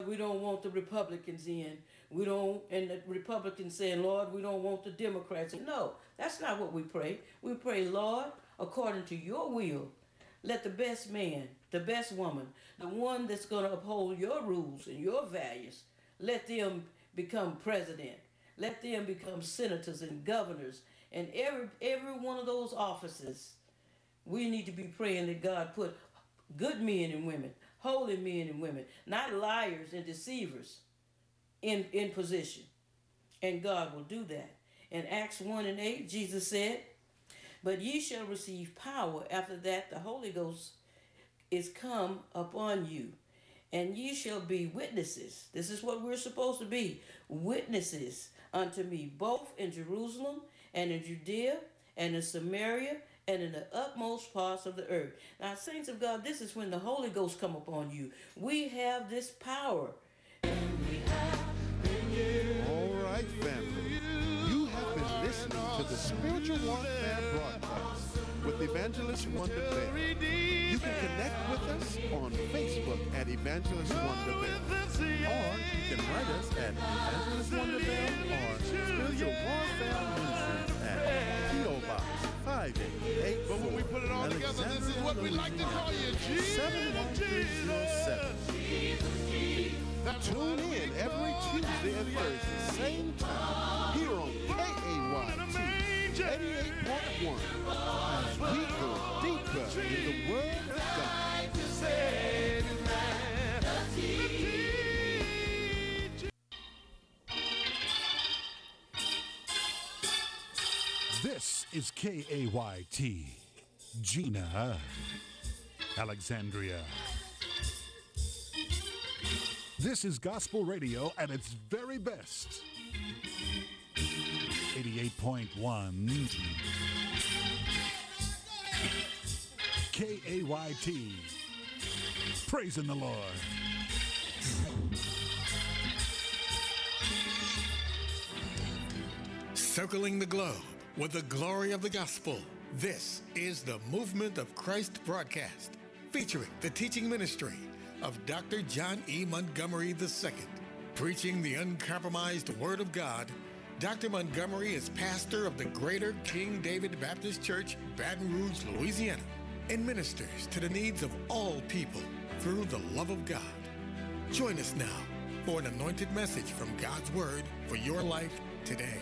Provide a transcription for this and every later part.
We don't want the Republicans in. We don't, and the Republicans saying, Lord, we don't want the Democrats in. No, that's not what we pray. We pray, Lord, according to your will, let the best man, the best woman, the one that's going to uphold your rules and your values, let them become president. Let them become senators and governors and every one of those offices. We need to be praying that God put good men and women, holy men and women, not liars and deceivers in position. And God will do that. In Acts 1 and 8, Jesus said, but ye shall receive power after that the Holy Ghost is come upon you. And ye shall be witnesses. This is what we're supposed to be, witnesses unto me, both in Jerusalem and in Judea and in Samaria and in the utmost parts of the earth. Now, saints of God, this is when the Holy Ghost come upon you. We have this power. All right, family. You have been listening to the Spiritual Warfare Broadcast with Evangelist Wonder Bell. You can connect with us on Facebook at Evangelist Wonder Bell. Or you can write us at Evangelist Wonder Bell or Spiritual Warfare Ministries at P.O. Box 5884. But when we put it all together, this is what we like to call you, Jesus. 71307. Tune in every Tuesday and Thursday, same time, here on KAYT 88.1, as we go deeper in the Word of God. This is KAYT, Gina, Alexandria. This is gospel radio at its very best. 88.1 KAYT. Praising the Lord. Circling the globe with the glory of the gospel. This is the Movement of Christ broadcast, featuring the teaching ministry of Dr. John E. Montgomery II. Preaching the uncompromised Word of God, Dr. Montgomery is pastor of the Greater King David Baptist Church, Baton Rouge, Louisiana, and ministers to the needs of all people through the love of God. Join us now for an anointed message from God's Word for your life today.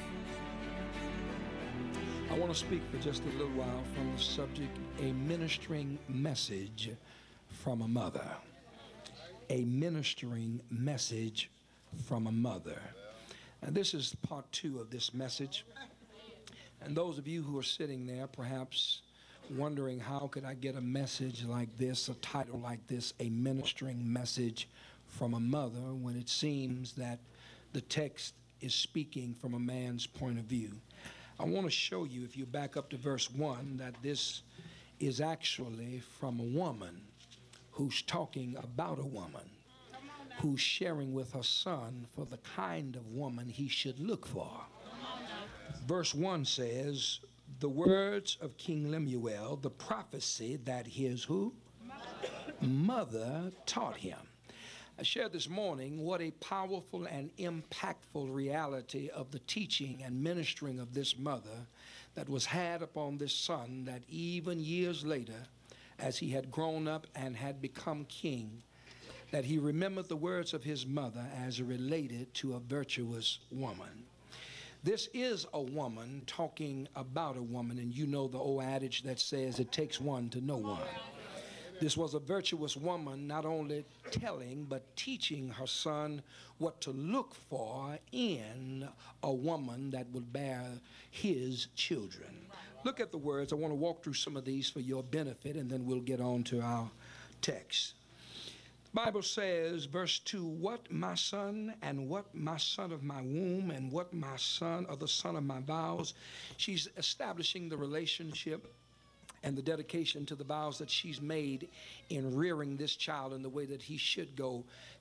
I want to speak for just a little while from the subject, a ministering message from a mother. A ministering message from a mother. And this is part 2 of this message. And those of you who are sitting there perhaps wondering, how could I get a message like this, a title like this, a ministering message from a mother, when it seems that the text is speaking from a man's point of view. I want to show you, if you back up to verse 1, that this is actually from a woman who's talking about a woman who's sharing with her son for the kind of woman he should look for. Verse 1 says, the words of King Lemuel, the prophecy that his who? Mother taught him. I shared this morning what a powerful and impactful reality of the teaching and ministering of this mother that was had upon this son, that even years later, as he had grown up and had become king, that he remembered the words of his mother as related to a virtuous woman. This is a woman talking about a woman, and you know the old adage that says it takes one to know one. This was a virtuous woman, not only telling but teaching her son what to look for in a woman that would bear his children. Look at the words. I want to walk through some of these for your benefit, and then we'll get on to our text. The Bible says, verse 2, what my son, and what my son of my womb, and what my son, or the son of my vows. She's establishing the relationship and the dedication to the vows that she's made in rearing this child in the way that he should go,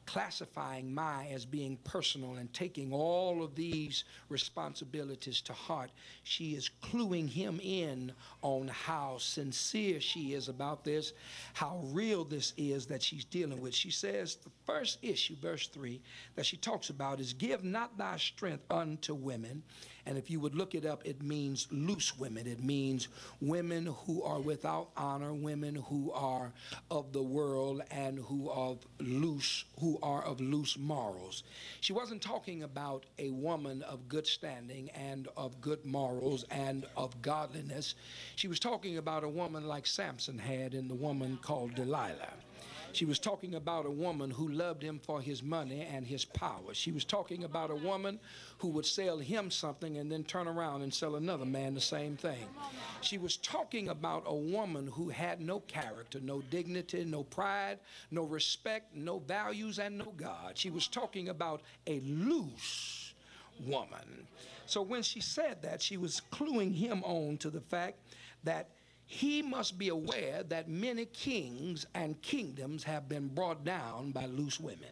classifying my as being personal and taking all of these responsibilities to heart. She is cluing him in on how sincere she is about this, how real this is that she's dealing with. She says the first issue, verse 3, that she talks about is give not thy strength unto women. And if you would look it up, it means loose women. It means women who are without honor, women who are of the world and who are of loose morals. She wasn't talking about a woman of good standing and of good morals and of godliness. She was talking about a woman like Samson had in the woman called Delilah. She was talking about a woman who loved him for his money and his power. She was talking about a woman who would sell him something and then turn around and sell another man the same thing. She was talking about a woman who had no character, no dignity, no pride, no respect, no values, and no God. She was talking about a loose woman. So when she said that, she was cluing him on to the fact that he must be aware that many kings and kingdoms have been brought down by loose women.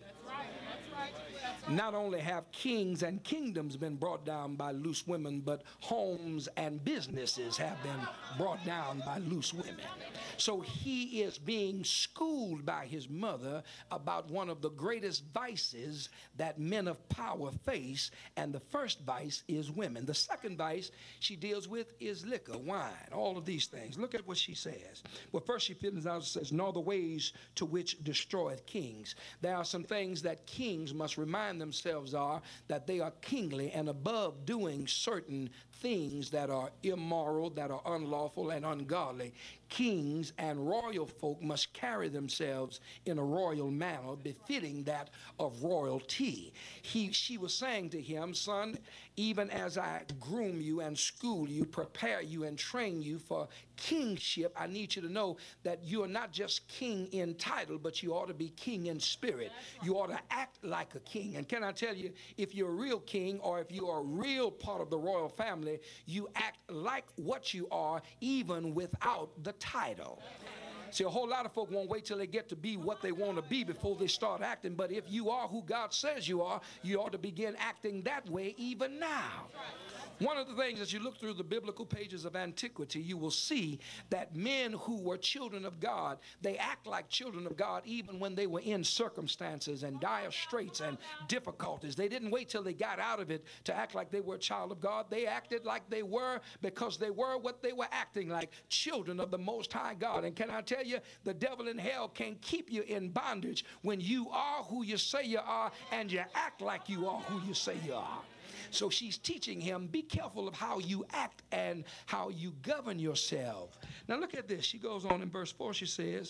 Not only have kings and kingdoms been brought down by loose women, but homes and businesses have been brought down by loose women. So he is being schooled by his mother about one of the greatest vices that men of power face, and the first vice is women. The second vice she deals with is liquor, wine, all of these things. Look at what she says. Well, first she finishes out and says, nor the ways to which destroyeth kings. There are some things that kings must remind themselves are that they are kingly and above doing certain things that are immoral, that are unlawful and ungodly. Kings and royal folk must carry themselves in a royal manner befitting that of royalty. She was saying to him, son, even as I groom you and school you, prepare you and train you for kingship, I need you to know that you are not just king in title, but you ought to be king in spirit. You ought to act like a king. And can I tell you, if you're a real king or if you are a real part of the royal family, you act like what you are even without the title. See, a whole lot of folk won't wait till they get to be what they want to be before they start acting. But if you are who God says you are, you ought to begin acting that way even now. One of the things, as you look through the biblical pages of antiquity, you will see that men who were children of God, they act like children of God even when they were in circumstances and dire straits and difficulties. They didn't wait till they got out of it to act like they were a child of God. They acted like they were because they were what they were acting like, children of the Most High God. And can I tell you, the devil in hell can keep you in bondage when you are who you say you are and you act like you are who you say you are. So she's teaching him, be careful of how you act and how you govern yourself. Now look at this. She goes on in verse 4. She says,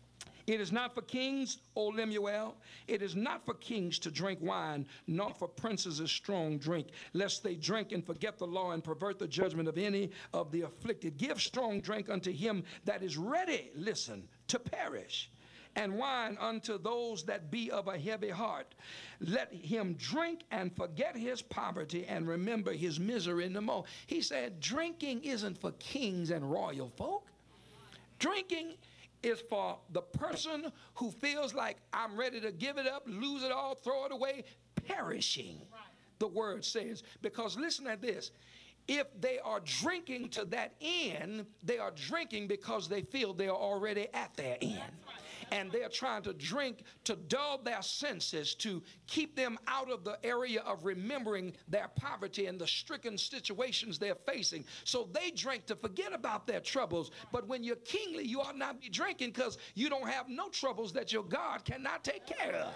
it is not for kings, O Lemuel, it is not for kings to drink wine, nor for princes a strong drink, lest they drink and forget the law and pervert the judgment of any of the afflicted. Give strong drink unto him that is ready, listen, to perish, and wine unto those that be of a heavy heart. Let him drink and forget his poverty and remember his misery no more. He said drinking isn't for kings and royal folk. Drinking is for the person who feels like I'm ready to give it up, lose it all, throw it away, perishing, the word says. Because listen to this. If they are drinking to that end, they are drinking because they feel they are already at their end. And they're trying to drink to dull their senses, to keep them out of the area of remembering their poverty and the stricken situations they're facing. So they drink to forget about their troubles. But when you're kingly, you ought not be drinking because you don't have no troubles that your God cannot take care of.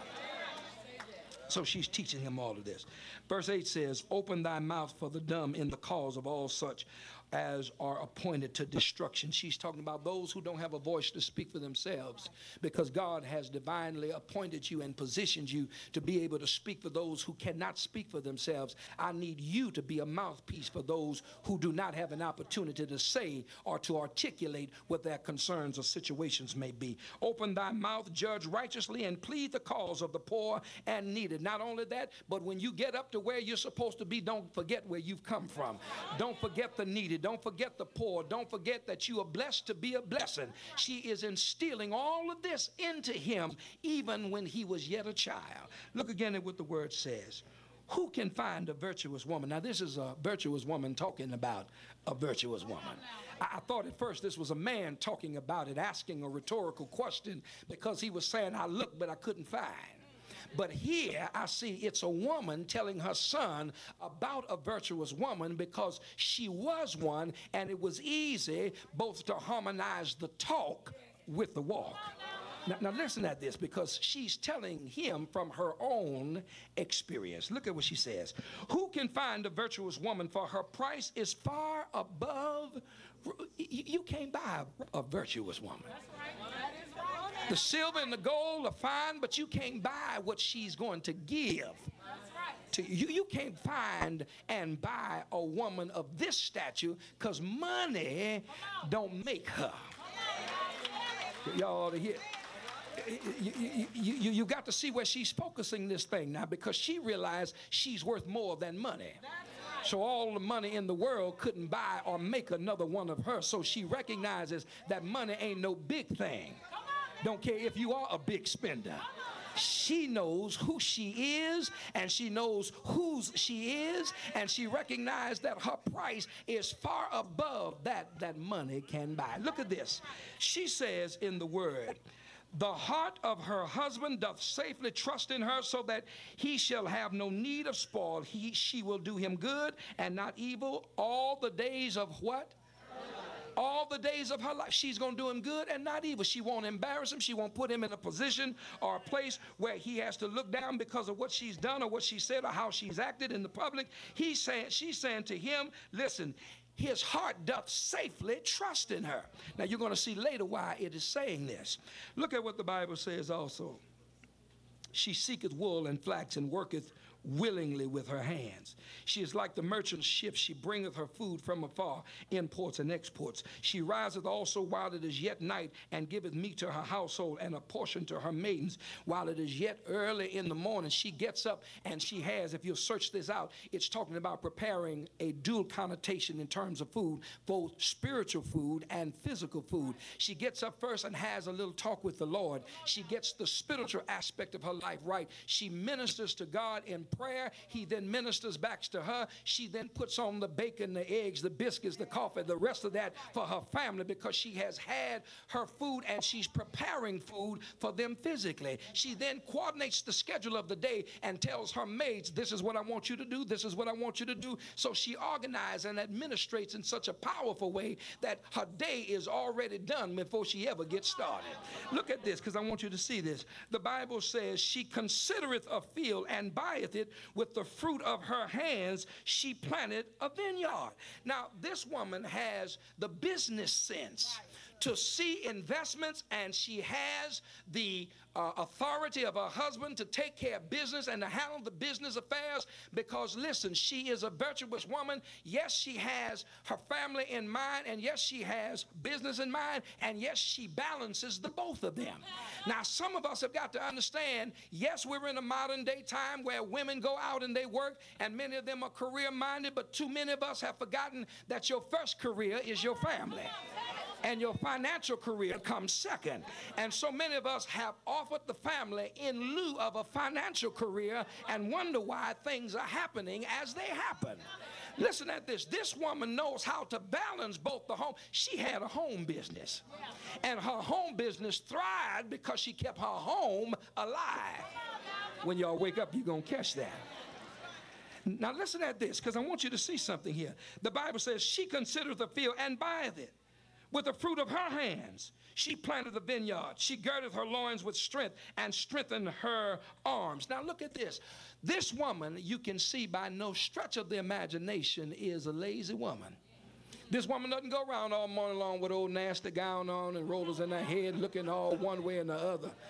So she's teaching him all of this. Verse 8 says, open thy mouth for the dumb in the cause of all such as are appointed to destruction. She's talking about those who don't have a voice to speak for themselves, because God has divinely appointed you and positioned you to be able to speak for those who cannot speak for themselves. I need you to be a mouthpiece for those who do not have an opportunity to say or to articulate what their concerns or situations may be. Open thy mouth, judge righteously, and plead the cause of the poor and needy. Not only that, but when you get up to where you're supposed to be, don't forget where you've come from. Don't forget the needy. Don't forget the poor. Don't forget that you are blessed to be a blessing. She is instilling all of this into him even when he was yet a child. Look again at what the word says. Who can find a virtuous woman? Now, this is a virtuous woman talking about a virtuous woman. I thought at first this was a man talking about it, asking a rhetorical question, because he was saying, I looked, but I couldn't find. But here I see it's a woman telling her son about a virtuous woman because she was one, and it was easy both to harmonize the talk with the walk. Now listen at this, because she's telling him from her own experience. Look at what she says. Who can find a virtuous woman, for her price is far above. You can't buy a virtuous woman. The silver and the gold are fine, but you can't buy what she's going to give. To you. You can't find and buy a woman of this stature, because money don't make her. Y'all ought to hear. You got to see where she's focusing this thing now, because she realized she's worth more than money. So all the money in the world couldn't buy or make another one of her. So she recognizes that money ain't no big thing. Don't care if you are a big spender. She knows who she is, and she knows whose she is, and she recognized that her price is far above that money can buy. Look at this. She says in the word, the heart of her husband doth safely trust in her, so that he shall have no need of spoil. She will do him good and not evil all the days of what? All the days of her life. She's going to do him good and not evil. She won't embarrass him. She won't put him in a position or a place where he has to look down because of what she's done or what she said or how she's acted in the public. She's saying to him, listen, his heart doth safely trust in her. Now you're going to see later why it is saying this. Look at what the Bible says also. She seeketh wool and flax and worketh willingly with her hands. She is like the merchant ship. She bringeth her food from afar, imports and exports. She riseth also while it is yet night, and giveth meat to her household and a portion to her maidens while it is yet early in the morning. She gets up and she has, if you'll search this out, it's talking about preparing a dual connotation in terms of food, both spiritual food and physical food. She gets up first and has a little talk with the Lord. She gets the spiritual aspect of her life right. She ministers to God in prayer. He then ministers back to her. She then puts on the bacon, the eggs, the biscuits, the coffee, the rest of that for her family, because she has had her food and she's preparing food for them physically. She then coordinates the schedule of the day and tells her maids, this is what I want you to do, this is what I want you to do. So she organizes and administrates in such a powerful way that her day is already done before she ever gets started. Look at this, because I want you to see this. The Bible says, she considereth a field and buyeth it, with the fruit of her hands she planted a vineyard. Now this woman has the business sense to see investments, and she has the authority of her husband to take care of business and to handle the business affairs, because listen, she is a virtuous woman. Yes, she has her family in mind, and yes, she has business in mind, and yes, she balances the both of them. Now some of us have got to understand, yes, we're in a modern day time where women go out and they work, and many of them are career minded, but too many of us have forgotten that your first career is your family, and your financial career comes second. And so many of us have offered the family in lieu of a financial career and wonder why things are happening as they happen. Listen at this. This woman knows how to balance both the home. She had a home business, and her home business thrived because she kept her home alive. When y'all wake up, you're going to catch that. Now listen at this, because I want you to see something here. The Bible says, she considereth the field and buyeth it. With the fruit of her hands she planted the vineyard. She girdeth her loins with strength and strengthened her arms. Now look at this. This woman, you can see by no stretch of the imagination, is a lazy woman. This woman doesn't go around all morning long with old nasty gown on and rollers in her head looking all one way and the other.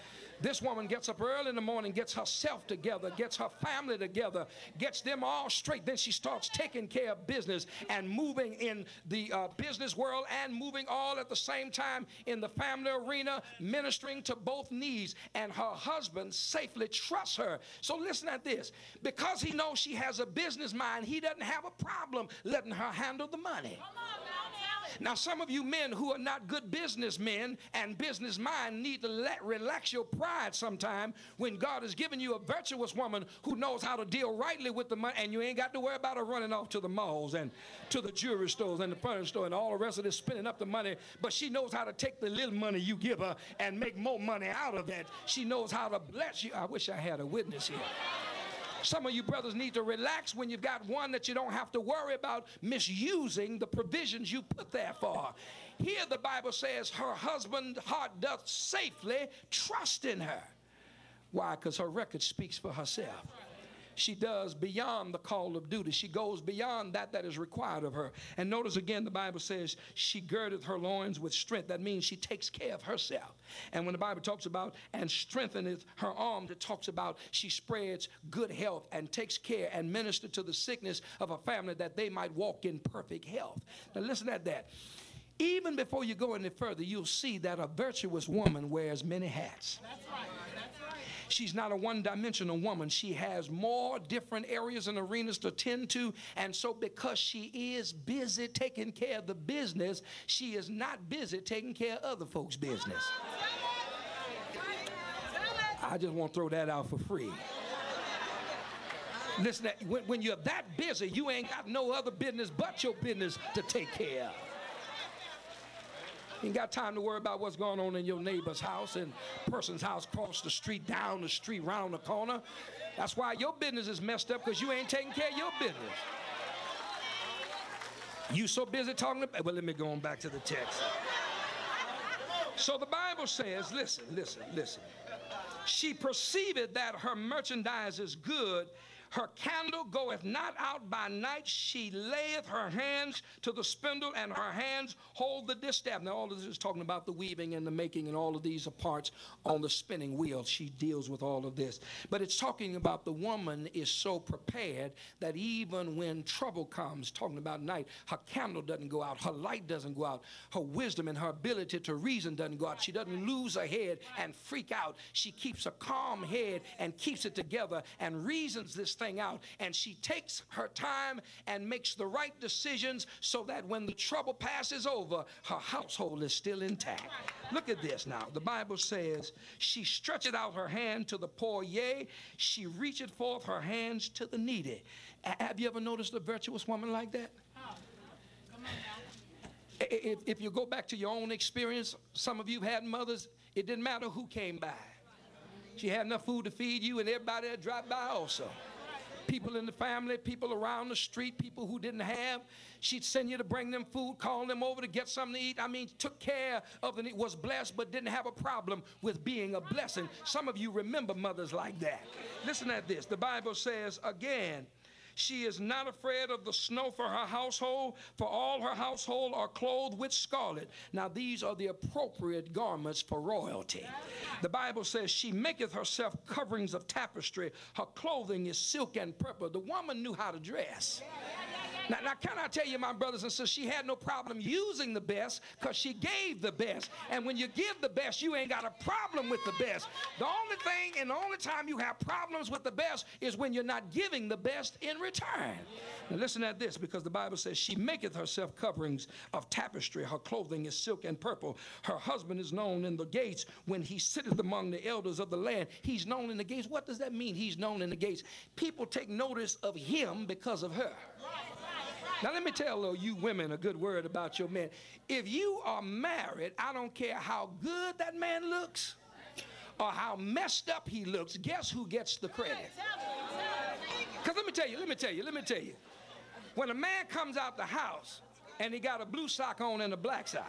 This woman gets up early in the morning, gets herself together, gets her family together, gets them all straight. Then she starts taking care of business and moving in the business world and moving all at the same time in the family arena, ministering to both needs. And her husband safely trusts her. So listen at this. Because he knows she has a business mind, he doesn't have a problem letting her handle the money. Now, some of you men who are not good businessmen and business mind need to relax your pride sometime when God has given you a virtuous woman who knows how to deal rightly with the money, and you ain't got to worry about her running off to the malls and to the jewelry stores and the furniture store and all the rest of this spending up the money. But she knows how to take the little money you give her and make more money out of that. She knows how to bless you. I wish I had a witness here. Some of you brothers need to relax when you've got one that you don't have to worry about misusing the provisions you put there for. Here the Bible says her husband's heart doth safely trust in her. Why? Because her record speaks for herself. She does beyond the call of duty. She goes beyond that is required of her. And notice again, the Bible says she girdeth her loins with strength. That means she takes care of herself. And when the Bible talks about and strengtheneth her arms, it talks about she spreads good health and takes care and ministers to the sickness of a family that they might walk in perfect health. Now listen at that. Even before you go any further, you'll see that a virtuous woman wears many hats. That's right. She's not a one-dimensional woman. She has more different areas and arenas to tend to. And so because she is busy taking care of the business, she is not busy taking care of other folks' business. I just want to throw that out for free. Listen, when you're that busy, you ain't got no other business but your business to take care of. You ain't got time to worry about what's going on in your neighbor's house and person's house across the street, down the street, round the corner. That's why your business is messed up, because you ain't taking care of your business. You so busy talking about, well, let me go on back to the text. So the Bible says, listen. She perceiveth that her merchandise is good. Her candle goeth not out by night. She layeth her hands to the spindle, and her hands hold the distaff. Now, all of this is talking about the weaving and the making, and all of these are parts on the spinning wheel. She deals with all of this. But it's talking about the woman is so prepared that even when trouble comes, talking about night, her candle doesn't go out. Her light doesn't go out. Her wisdom and her ability to reason doesn't go out. She doesn't lose her head and freak out. She keeps a calm head and keeps it together and reasons this thing out, and she takes her time and makes the right decisions so that when the trouble passes over, her household is still intact. Look at this now. The Bible says she stretcheth out her hand to the poor, yea, she reacheth forth her hands to the needy. Have you ever noticed a virtuous woman like that? If you go back to your own experience, some of you had mothers, it didn't matter who came by. She had enough food to feed you and everybody that dropped by also. People in the family, people around the street, people who didn't have. She'd send you to bring them food, call them over to get something to eat. I mean, took care of them, was blessed, but didn't have a problem with being a blessing. Some of you remember mothers like that. Listen at this. The Bible says again, she is not afraid of the snow for her household, for all her household are clothed with scarlet. Now these are the appropriate garments for royalty. The Bible says she maketh herself coverings of tapestry. Her clothing is silk and purple. The woman knew how to dress. Now, can I tell you, my brothers and sisters, she had no problem using the best because she gave the best. And when you give the best, you ain't got a problem with the best. The only thing and the only time you have problems with the best is when you're not giving the best in return. Now listen at this, because the Bible says she maketh herself coverings of tapestry. Her clothing is silk and purple. Her husband is known in the gates when he sitteth among the elders of the land. He's known in the gates. What does that mean? He's known in the gates. People take notice of him because of her. Now let me tell you women a good word about your men. If you are married, I don't care how good that man looks or how messed up he looks, guess who gets the credit? Because let me tell you. When a man comes out the house and he got a blue sock on and a black sock,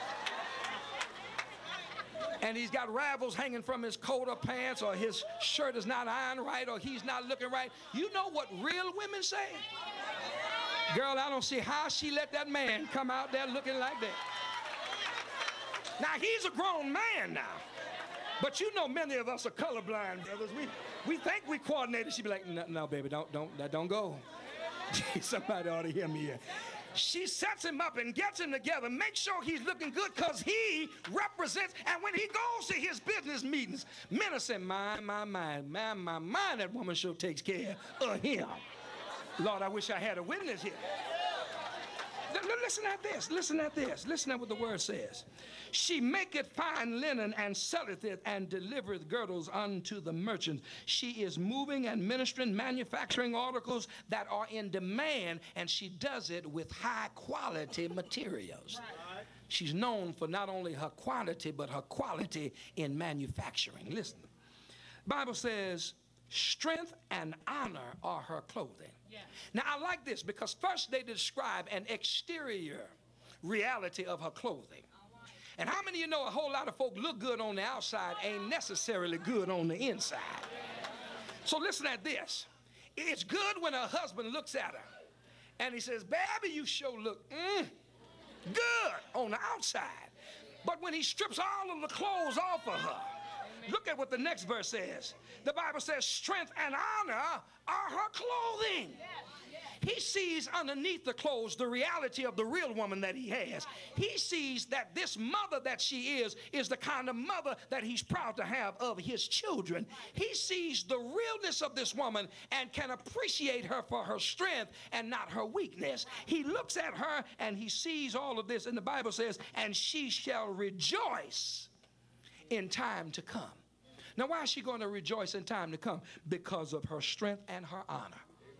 and he's got ravels hanging from his coat or pants, or his shirt is not ironed right, or he's not looking right, you know what real women say? Girl, I don't see how she let that man come out there looking like that. Now, he's a grown man now. But you know many of us are colorblind, brothers. We think we coordinated. She'd be like, no, baby, don't go. Somebody ought to hear me here. She sets him up and gets him together, makes sure he's looking good because he represents, and when he goes to his business meetings, men are saying, my, that woman sure takes care of him. Lord, I wish I had a witness here. Listen at this. Listen at what the word says. She maketh fine linen and selleth it and delivereth girdles unto the merchants. She is moving and ministering, manufacturing articles that are in demand, and she does it with high quality materials. She's known for not only her quantity, but her quality in manufacturing. Listen, the Bible says, strength and honor are her clothing. Now, I like this because first they describe an exterior reality of her clothing. And how many of you know a whole lot of folk look good on the outside ain't necessarily good on the inside? So listen at this. It's good when her husband looks at her and he says, baby, you sure look good on the outside. But when he strips all of the clothes off of her, look at what the next verse says. The Bible says, strength and honor are her clothing. He sees underneath the clothes the reality of the real woman that he has. He sees that this mother that she is the kind of mother that he's proud to have of his children. He sees the realness of this woman and can appreciate her for her strength and not her weakness. He looks at her and he sees all of this, and the Bible says, and she shall rejoice in time to come. Now, why is she going to rejoice in time to come? Because of her strength and her honor.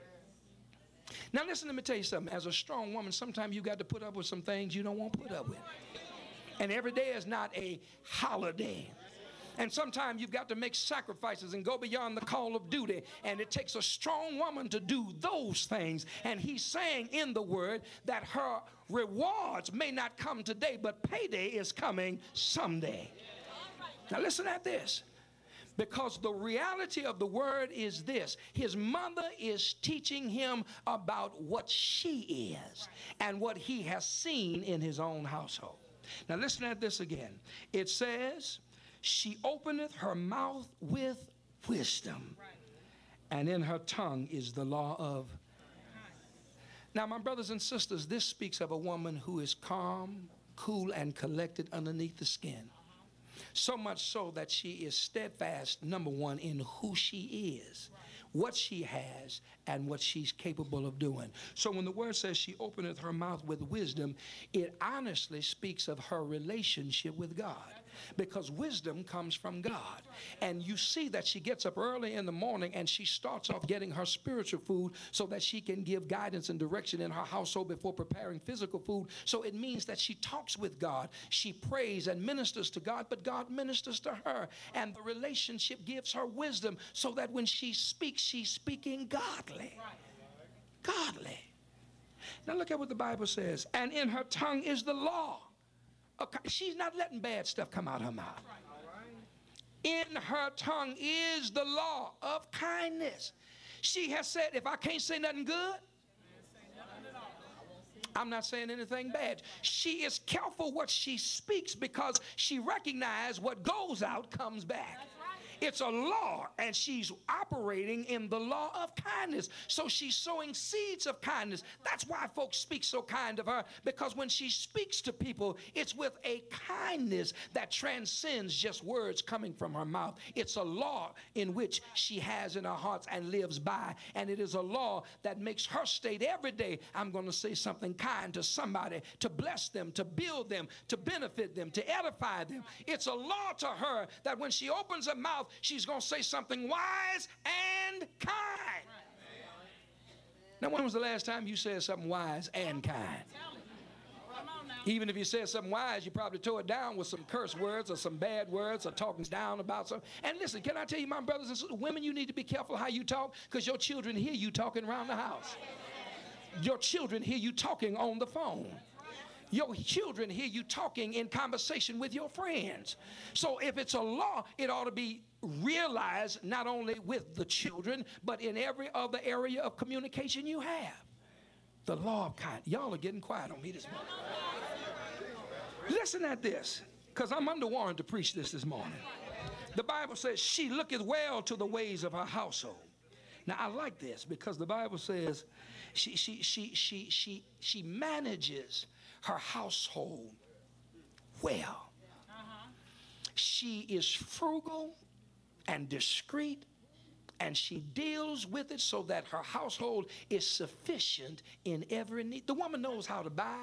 Now, listen, let me tell you something. As a strong woman, sometimes you got to put up with some things you don't want to put up with. And every day is not a holiday. And sometimes you've got to make sacrifices and go beyond the call of duty. And it takes a strong woman to do those things. And he's saying in the word that her rewards may not come today, but payday is coming someday. Now, listen at this. Because the reality of the word is this. His mother is teaching him about what she is and what he has seen in his own household. Now listen at this again. It says, she openeth her mouth with wisdom, and in her tongue is the law of. Now, my brothers and sisters, this speaks of a woman who is calm, cool, and collected underneath the skin. So much so that she is steadfast, number one, in who she is, what she has, and what she's capable of doing. So when the word says she openeth her mouth with wisdom, it honestly speaks of her relationship with God. Because wisdom comes from God. And you see that she gets up early in the morning and she starts off getting her spiritual food so that she can give guidance and direction in her household before preparing physical food. So it means that she talks with God. She prays and ministers to God, but God ministers to her. And the relationship gives her wisdom so that when she speaks, she's speaking godly. Godly. Now look at what the Bible says. And in her tongue is the law. She's not letting bad stuff come out of her mouth. In her tongue is the law of kindness. She has said, if I can't say nothing good, I'm not saying anything bad. She is careful what she speaks because she recognizes what goes out comes back. It's a law, and she's operating in the law of kindness. So she's sowing seeds of kindness. That's why folks speak so kind of her, because when she speaks to people, it's with a kindness that transcends just words coming from her mouth. It's a law in which she has in her heart and lives by, and it is a law that makes her state every day, I'm going to say something kind to somebody, to bless them, to build them, to benefit them, to edify them. It's a law to her that when she opens her mouth, she's going to say something wise and kind. Now, when was the last time you said something wise and kind? Even if you said something wise, you probably tore it down with some curse words or some bad words or talking down about something. And listen, can I tell you, my brothers and sisters, women, you need to be careful how you talk, because your children hear you talking around the house. Your children hear you talking on the phone. Your children hear you talking in conversation with your friends. So if it's a law, it ought to be realized not only with the children, but in every other area of communication you have. The law of kindness. Y'all are getting quiet on me this morning. Listen at this, because I'm under warrant to preach this morning. The Bible says she looketh well to the ways of her household. Now I like this because the Bible says she manages her household well. She is frugal and discreet, and she deals with it so that her household is sufficient in every need. The woman knows how to buy.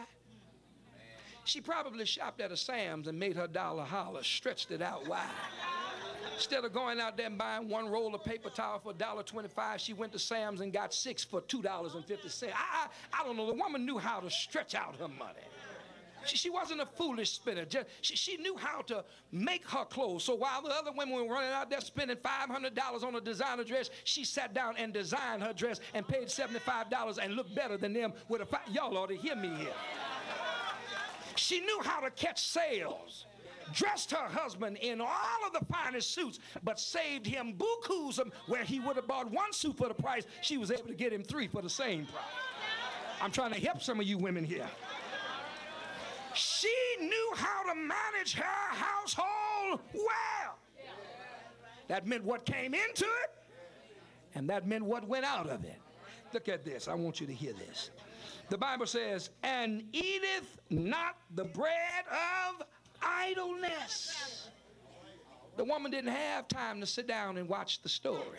She probably shopped at a Sam's and made her dollar holler, stretched it out wide. Instead of going out there and buying one roll of paper towel for $1.25, she went to Sam's and got 6 for $2.50. I don't know. The woman knew how to stretch out her money. She wasn't a foolish spinner. She knew how to make her clothes. So while the other women were running out there spending $500 on a designer dress, she sat down and designed her dress and paid $75 and looked better than them with a y'all ought to hear me here. She knew how to catch sales, dressed her husband in all of the finest suits, but saved him bukus where he would have bought one suit for the price. She was able to get him 3 for the same price. I'm trying to help some of you women here. She knew how to manage her household well. That meant what came into it, and that meant what went out of it. Look at this. I want you to hear this. The Bible says, and eateth not the bread of idleness. The woman didn't have time to sit down and watch the stories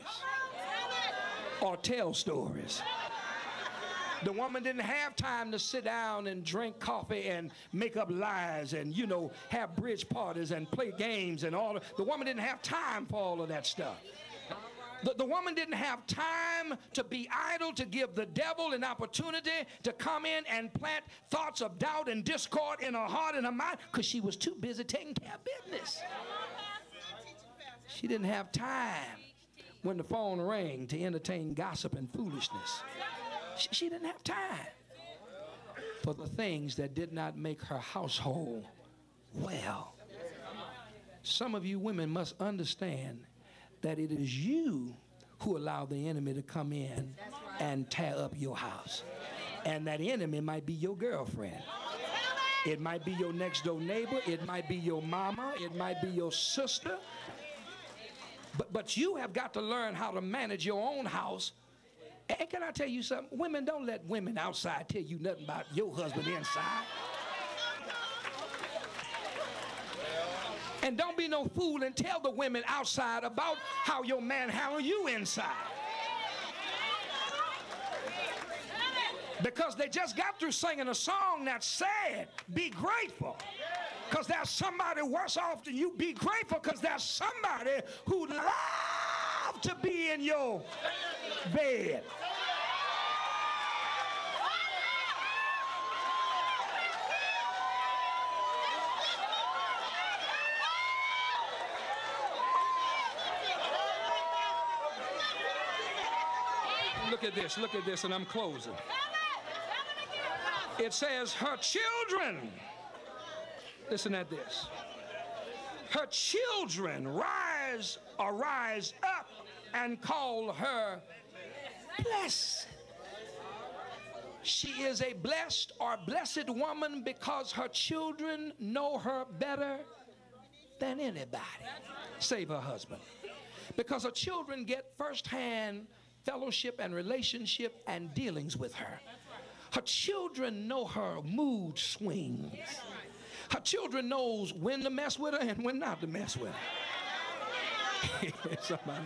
or tell stories. The woman didn't have time to sit down and drink coffee and make up lies and, you know, have bridge parties and play games and all. The woman didn't have time for all of that stuff. The woman didn't have time to be idle, to give the devil an opportunity to come in and plant thoughts of doubt and discord in her heart and her mind, because she was too busy taking care of business. She didn't have time when the phone rang to entertain gossip and foolishness. She didn't have time for the things that did not make her household well. Some of you women must understand that it is you who allow the enemy to come in and tear up your house. And that enemy might be your girlfriend. It might be your next door neighbor. It might be your mama. It might be your sister. But you have got to learn how to manage your own house. And can I tell you something? Women, don't let women outside tell you nothing about your husband inside. And don't be no fool and tell the women outside about how your man handle you inside. Because they just got through singing a song that said, be grateful, because there's somebody worse off than you. Be grateful because there's somebody who loves to be in your bed. Look at this, and I'm closing. It says, her children, listen at this. Her children rise up and call her blessed. She is a blessed or blessed woman because her children know her better than anybody, save her husband. Because her children get firsthand fellowship and relationship and dealings with her. Her children know her mood swings. Her children knows when to mess with her and when not to mess with her. Somebody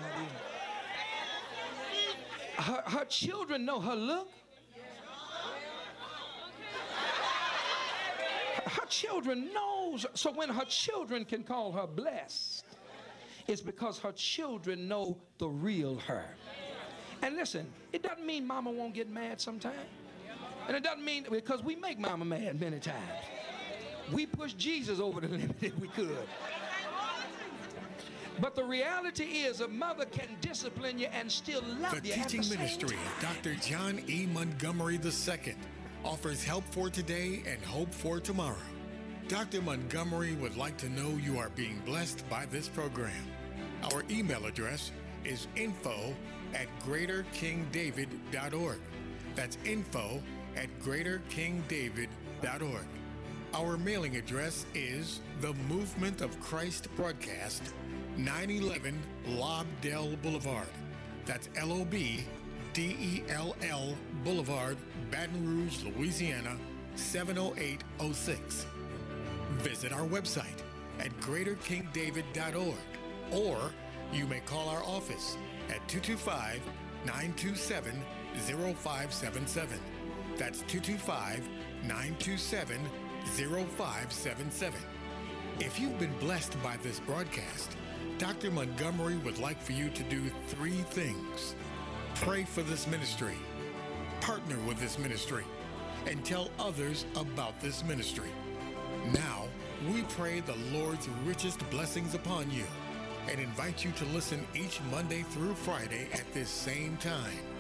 her children know her look. Her children knows. So when her children can call her blessed, it's because her children know the real her. And listen, it doesn't mean mama won't get mad sometime. And it doesn't mean, because we make mama mad many times. We push Jesus over the limit if we could. But the reality is a mother can discipline you and still love you at the same time. The teaching ministry of Dr. John E. Montgomery II offers help for today and hope for tomorrow. Dr. Montgomery would like to know you are being blessed by this program. Our email address is info@greaterkingdavid.org. That's info@greaterkingdavid.org. Our mailing address is The Movement of Christ Broadcast, 911 Lobdell Boulevard. That's Lobdell Boulevard, Baton Rouge, Louisiana, 70806. Visit our website at greaterkingdavid.org, or you may call our office at 225-927-0577. That's 225-927-0577. If you've been blessed by this broadcast, Dr. Montgomery would like for you to do 3 things. Pray for this ministry, partner with this ministry, and tell others about this ministry. Now, we pray the Lord's richest blessings upon you and invite you to listen each Monday through Friday at this same time.